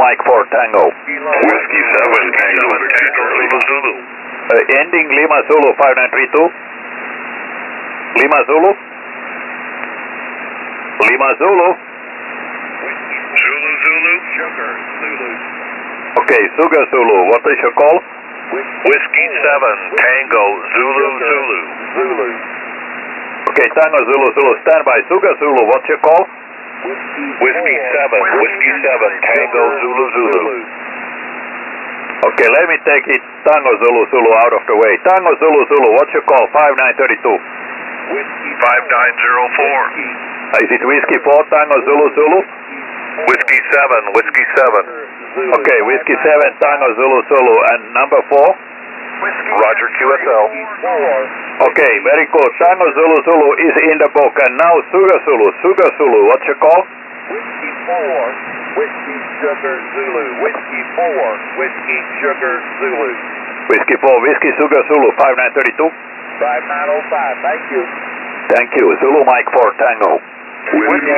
Mike 4 Tango. Whiskey 7 Tango Lima Zulu. Ending Lima Zulu 5932. Lima Zulu. Lima Zulu. Zulu Zulu. Sugar Zulu. Okay, Sugar Zulu, what is your call? Whiskey 7 Tango Zulu Zulu. Zulu. Okay, Tango Zulu Zulu, stand by. Sugar Zulu, what's your call? Whiskey 7 Tango Zulu Zulu. Okay, let me take it Tango Zulu Zulu out of the way. Tango Zulu Zulu, what's your call? 5932. Whiskey 5904. Is it Whiskey 4 Tango Zulu Zulu? Whiskey 7 Zulu. Okay, Whiskey 7 Tango Zulu Zulu, and number 4? Roger QSL. 4. Okay, very good. Tango Zulu Zulu is in the book, and now Sugar Zulu, what's your call? Whiskey 4. Whiskey Sugar Zulu. Whiskey 4. Whiskey Sugar Zulu. Whiskey 4, Whiskey Sugar Zulu, 5932. 5905. Thank you. Thank you. Zulu Mike 4 Tango. Whiskey